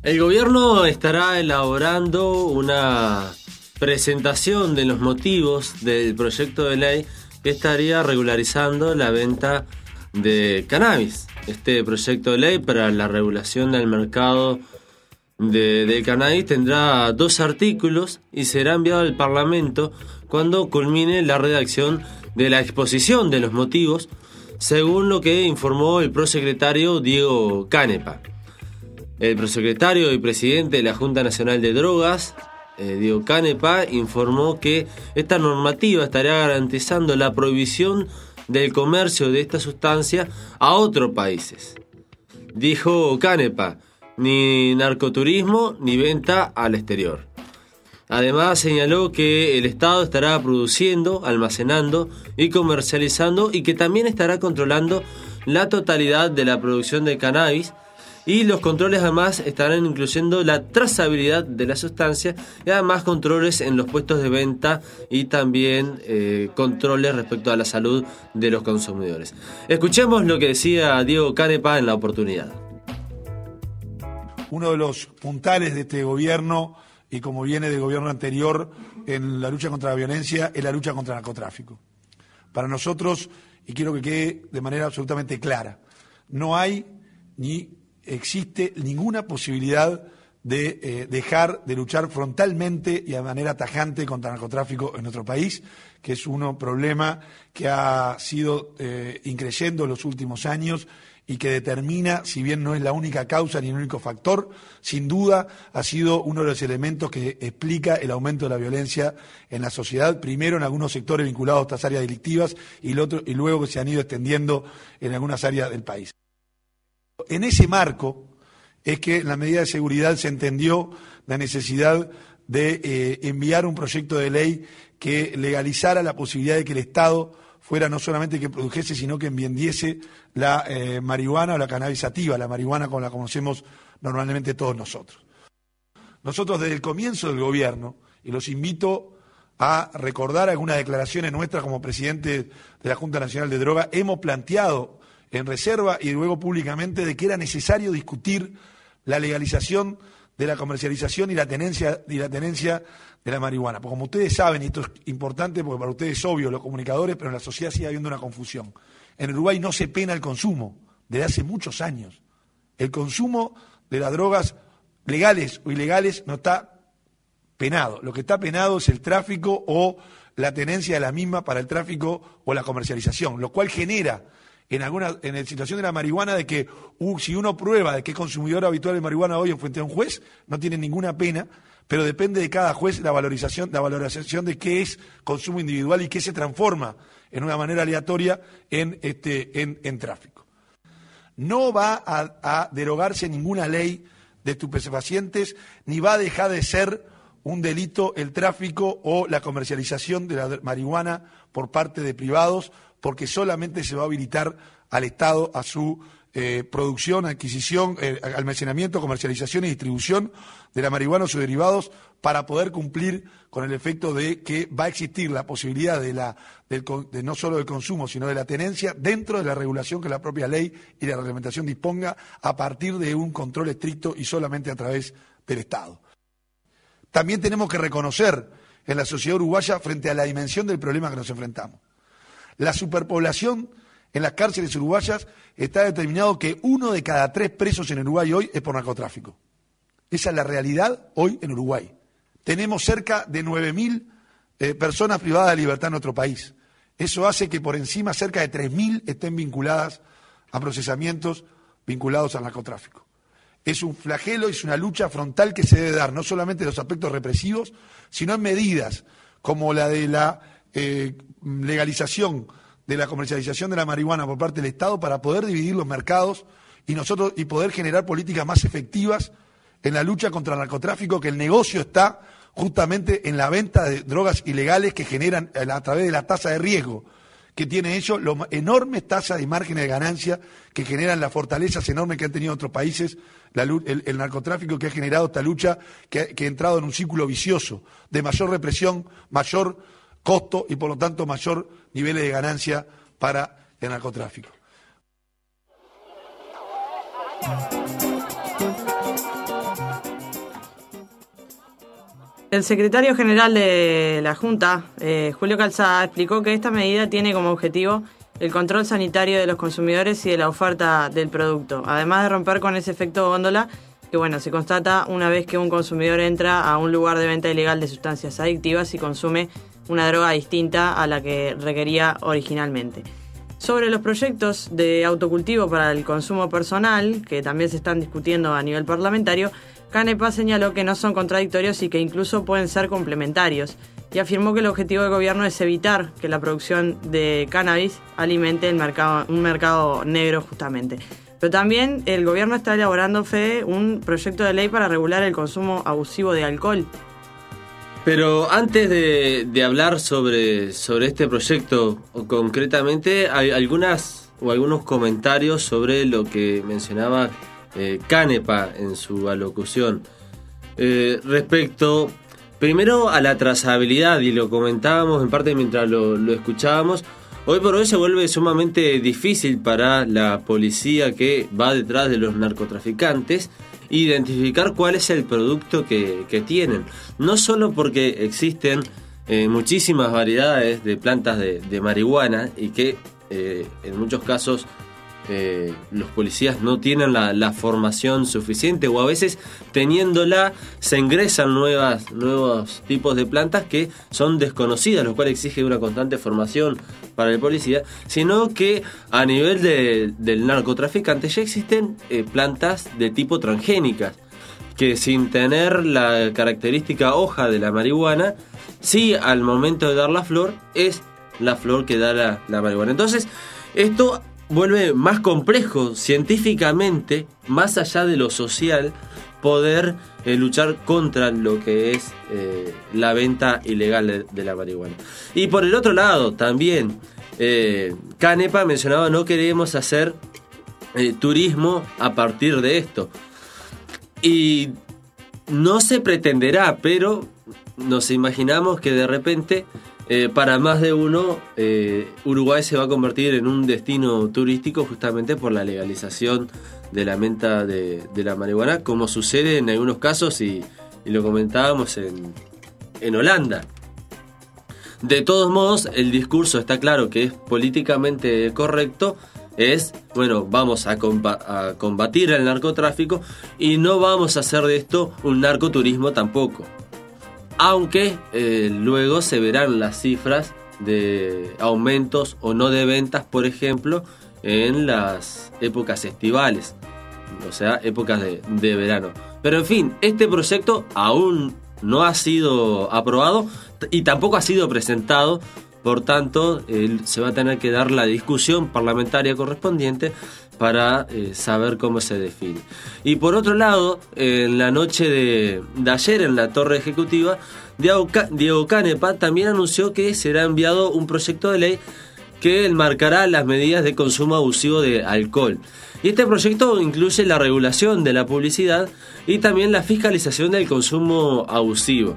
El gobierno estará elaborando una presentación de los motivos del proyecto de ley que estaría regularizando la venta de cannabis. Este proyecto de ley para la regulación del mercado del cannabis tendrá 2 artículos y será enviado al Parlamento cuando culmine la redacción de la exposición de los motivos, según lo que informó el prosecretario Diego Canepa. El prosecretario y presidente de la Junta Nacional de Drogas, Diego Canepa, informó que esta normativa estaría garantizando la prohibición del comercio de esta sustancia a otros países. Dijo Canepa, ni narcoturismo ni venta al exterior. Además señaló que el Estado estará produciendo, almacenando y comercializando y que también estará controlando la totalidad de la producción de cannabis, y los controles además estarán incluyendo la trazabilidad de la sustancia y además controles en los puestos de venta y también controles respecto a la salud de los consumidores. Escuchemos lo que decía Diego Canepa en la oportunidad. Uno de los puntales de este gobierno, y como viene del gobierno anterior en la lucha contra la violencia, es la lucha contra el narcotráfico. Para nosotros, y quiero que quede de manera absolutamente clara, no hay ni existe ninguna posibilidad de dejar de luchar frontalmente y de manera tajante contra el narcotráfico en nuestro país, que es un problema que ha sido increyendo en los últimos años y que determina, si bien no es la única causa ni el único factor, sin duda ha sido uno de los elementos que explica el aumento de la violencia en la sociedad, primero en algunos sectores vinculados a estas áreas delictivas y luego que se han ido extendiendo en algunas áreas del país. En ese marco es que en la medida de seguridad se entendió la necesidad de enviar un proyecto de ley que legalizara la posibilidad de que el Estado fuera no solamente que produjese, sino que vendiese la marihuana o la cannabis sativa, la marihuana como la conocemos normalmente todos nosotros. Nosotros desde el comienzo del gobierno, y los invito a recordar algunas declaraciones nuestras como presidente de la Junta Nacional de Drogas, hemos planteado en reserva y luego públicamente de que era necesario discutir la legalización de la comercialización y la tenencia de la marihuana. Porque como ustedes saben, y esto es importante porque para ustedes es obvio, los comunicadores, pero en la sociedad sigue habiendo una confusión. En Uruguay no se pena el consumo, desde hace muchos años. El consumo de las drogas legales o ilegales no está penado. Lo que está penado es el tráfico o la tenencia de la misma para el tráfico o la comercialización, lo cual genera en la situación de la marihuana de que si uno prueba de que es consumidor habitual de marihuana hoy en frente a un juez, no tiene ninguna pena, pero depende de cada juez la valoración de qué es consumo individual y qué se transforma en una manera aleatoria en tráfico. No va a derogarse ninguna ley de estupefacientes, ni va a dejar de ser un delito el tráfico o la comercialización de la marihuana por parte de privados, porque solamente se va a habilitar al Estado a su producción, adquisición, almacenamiento, comercialización y distribución de la marihuana o sus derivados para poder cumplir con el efecto de que va a existir la posibilidad de no solo del consumo, sino de la tenencia dentro de la regulación que la propia ley y la reglamentación disponga a partir de un control estricto y solamente a través del Estado. También tenemos que reconocer en la sociedad uruguaya frente a la dimensión del problema que nos enfrentamos. La superpoblación en las cárceles uruguayas está determinado que 1 de cada 3 presos en Uruguay hoy es por narcotráfico. Esa es la realidad hoy en Uruguay. Tenemos cerca de 9.000 personas privadas de libertad en nuestro país. Eso hace que por encima cerca de 3.000 estén vinculadas a procesamientos vinculados al narcotráfico. Es un flagelo, es una lucha frontal que se debe dar, no solamente en los aspectos represivos, sino en medidas como la de la legalización de la comercialización de la marihuana por parte del Estado para poder dividir los mercados y poder generar políticas más efectivas en la lucha contra el narcotráfico, que el negocio está justamente en la venta de drogas ilegales que generan a través de la tasa de riesgo que tiene ellos, las enormes tasas y márgenes de ganancia que generan las fortalezas enormes que han tenido otros países, el narcotráfico que ha generado esta lucha que ha entrado en un círculo vicioso de mayor represión, mayor costo y por lo tanto mayor niveles de ganancia para el narcotráfico. El secretario general de la Junta, Julio Calzada, explicó que esta medida tiene como objetivo el control sanitario de los consumidores y de la oferta del producto, además de romper con ese efecto góndola que se constata una vez que un consumidor entra a un lugar de venta ilegal de sustancias adictivas y consume una droga distinta a la que requería originalmente. Sobre los proyectos de autocultivo para el consumo personal, que también se están discutiendo a nivel parlamentario, Canepa señaló que no son contradictorios y que incluso pueden ser complementarios, y afirmó que el objetivo del gobierno es evitar que la producción de cannabis alimente un mercado negro justamente. Pero también el gobierno está elaborando, Fede, un proyecto de ley para regular el consumo abusivo de alcohol. Pero antes de hablar sobre este proyecto concretamente, hay algunos comentarios sobre lo que mencionaba Canepa en su alocución. Respecto, primero, a la trazabilidad, y lo comentábamos en parte mientras lo escuchábamos, hoy por hoy se vuelve sumamente difícil para la policía que va detrás de los narcotraficantes identificar cuál es el producto que tienen. No solo porque existen muchísimas variedades de plantas de marihuana y que en muchos casos los policías no tienen la formación suficiente, o a veces teniéndola se ingresan nuevos tipos de plantas que son desconocidas, lo cual exige una constante formación para el policía, sino que a nivel del narcotraficante ya existen plantas de tipo transgénicas que, sin tener la característica hoja de la marihuana, sí, al momento de dar la flor, es la flor que da la marihuana. Entonces esto vuelve más complejo científicamente, más allá de lo social, poder luchar contra lo que es la venta ilegal de la marihuana. Y por el otro lado, también Canepa mencionaba: no queremos hacer turismo a partir de esto. Y no se pretenderá, pero nos imaginamos que de repente, para más de uno, Uruguay se va a convertir en un destino turístico justamente por la legalización de la venta de la marihuana, como sucede en algunos casos, y lo comentábamos en Holanda. De todos modos, el discurso está claro que es políticamente correcto, es, vamos a combatir el narcotráfico y no vamos a hacer de esto un narcoturismo tampoco. Aunque luego se verán las cifras de aumentos o no de ventas, por ejemplo, en las épocas estivales, o sea, épocas de verano. Pero en fin, este proyecto aún no ha sido aprobado y tampoco ha sido presentado, por tanto se va a tener que dar la discusión parlamentaria correspondiente para saber cómo se define. Y por otro lado, en la noche de ayer, en la Torre Ejecutiva, Diego Canepa también anunció que será enviado un proyecto de ley que enmarcará las medidas de consumo abusivo de alcohol. Y este proyecto incluye la regulación de la publicidad y también la fiscalización del consumo abusivo.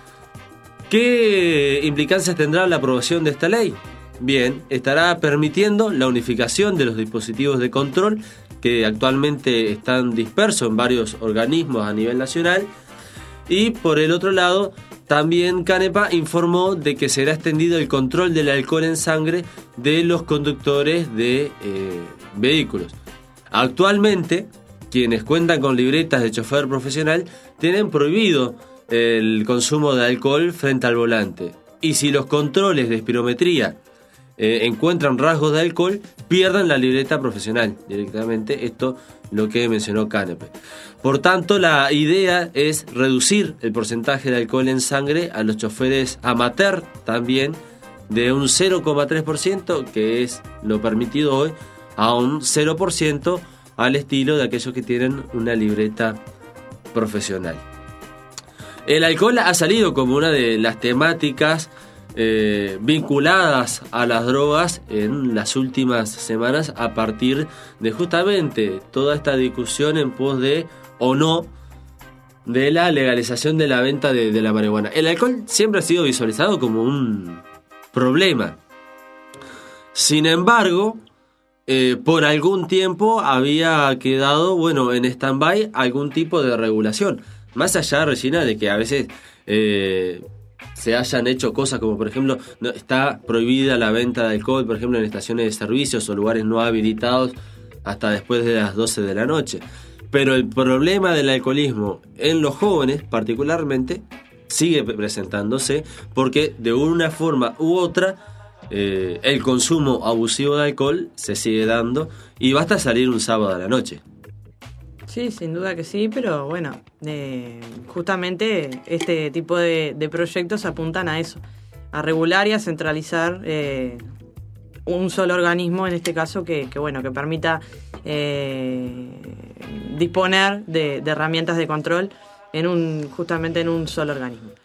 ¿Qué implicancias tendrá la aprobación de esta ley? Bien, estará permitiendo la unificación de los dispositivos de control que actualmente están dispersos en varios organismos a nivel nacional. Y por el otro lado, también Canepa informó de que será extendido el control del alcohol en sangre de los conductores de vehículos. Actualmente, quienes cuentan con libretas de chofer profesional tienen prohibido el consumo de alcohol frente al volante. Y si los controles de espirometría encuentran rasgos de alcohol, pierden la libreta profesional directamente. Esto lo que mencionó Canepa. Por tanto, la idea es reducir el porcentaje de alcohol en sangre a los choferes amateur también, de un 0,3%, que es lo permitido hoy, a un 0% al estilo de aquellos que tienen una libreta profesional. El alcohol ha salido como una de las temáticas vinculadas a las drogas en las últimas semanas, a partir de justamente toda esta discusión en pos de o no de la legalización de la venta de la marihuana. El alcohol siempre ha sido visualizado como un problema. Sin embargo, por algún tiempo había quedado en stand-by algún tipo de regulación. Más allá, Regina, de que a veces se hayan hecho cosas como, por ejemplo, está prohibida la venta de alcohol, por ejemplo, en estaciones de servicios o lugares no habilitados hasta después de las 12 de la noche. Pero el problema del alcoholismo en los jóvenes, particularmente, sigue presentándose porque de una forma u otra el consumo abusivo de alcohol se sigue dando y basta salir un sábado a la noche. Sí, sin duda que sí, pero bueno, justamente este tipo de proyectos apuntan a eso, a regular y a centralizar un solo organismo, en este caso, que permita disponer de herramientas de control justamente en un solo organismo.